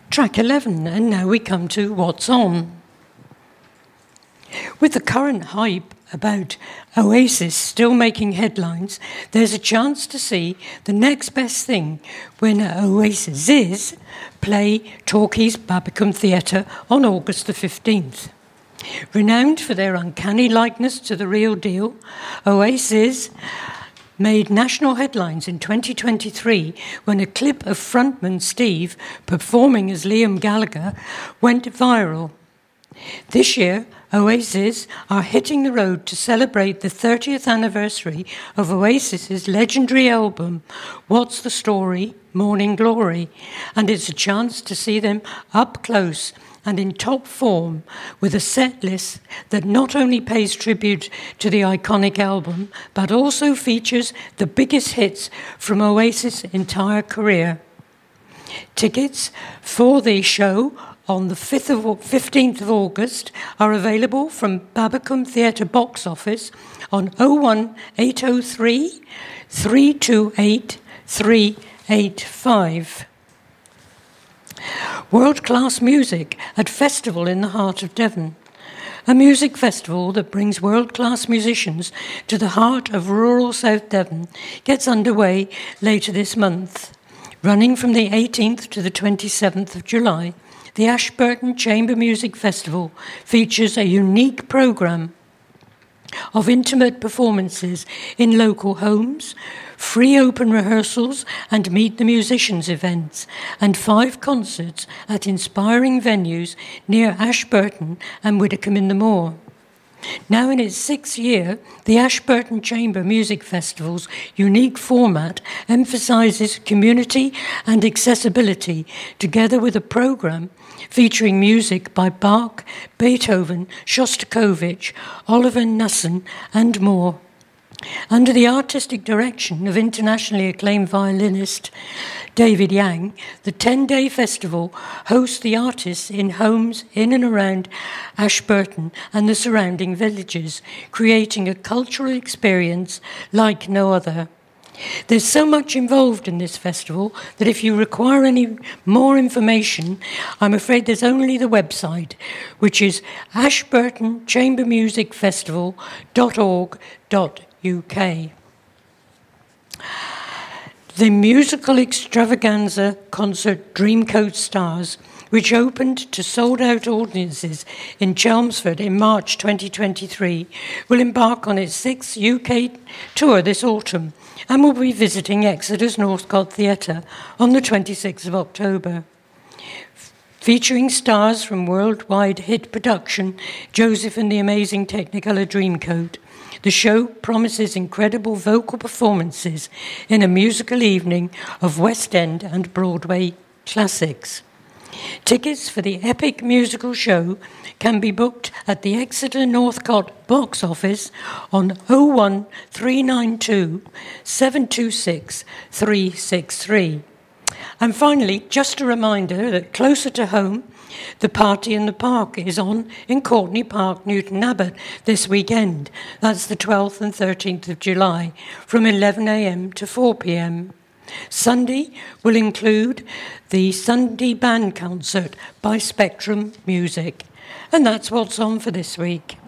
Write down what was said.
Track 11, and now we come to What's On. With the current hype about Oasis still making headlines, there's a chance to see the next best thing when Oasis's play Torquay's Babacombe Theatre on August the 15th. Renowned for their uncanny likeness to the real deal, Oasis made national headlines in 2023 when a clip of frontman Steve performing as Liam Gallagher went viral. This year, Oasis are hitting the road to celebrate the 30th anniversary of Oasis's legendary album, What's the Story? Morning Glory, and it's a chance to see them up close and in top form with a set list that not only pays tribute to the iconic album, but also features the biggest hits from Oasis' entire career. Tickets for the show on the 15th of August are available from Babacombe Theatre box office on 01803 328 385. World-class music at Festival in the Heart of Devon. A music festival that brings world-class musicians to the heart of rural South Devon gets underway later this month. Running from the 18th to the 27th of July, the Ashburton Chamber Music Festival features a unique programme of intimate performances in local homes, free open rehearsals and Meet the Musicians events, and 5 concerts at inspiring venues near Ashburton and Widdicombe-in-the-Moor. Now in its 6th year, the Ashburton Chamber Music Festival's unique format emphasises community and accessibility, together with a programme featuring music by Bach, Beethoven, Shostakovich, Oliver Knussen, and more. Under the artistic direction of internationally acclaimed violinist David Yang, the 10-day festival hosts the artists in homes in and around Ashburton and the surrounding villages, creating a cultural experience like no other. There's so much involved in this festival that if you require any more information, I'm afraid there's only the website, which is ashburtonchambermusicfestival.org.uk. The musical extravaganza concert Dreamcoat Stars, which opened to sold-out audiences in Chelmsford in March 2023, will embark on its 6th UK tour this autumn and will be visiting Exeter's Northcote Theatre on the 26th of October. Featuring stars from worldwide hit production Joseph and the Amazing Technicolor Dreamcoat, the show promises incredible vocal performances in a musical evening of West End and Broadway classics. Tickets for the epic musical show can be booked at the Exeter Northcote box office on 01392 726 363. And finally, just a reminder that closer to home, the Party in the Park is on in Courtney Park, Newton Abbot this weekend. That's the 12th and 13th of July from 11 a.m. to 4 p.m. Sunday will include the Sunday Band Concert by Spectrum Music. And that's what's on for this week.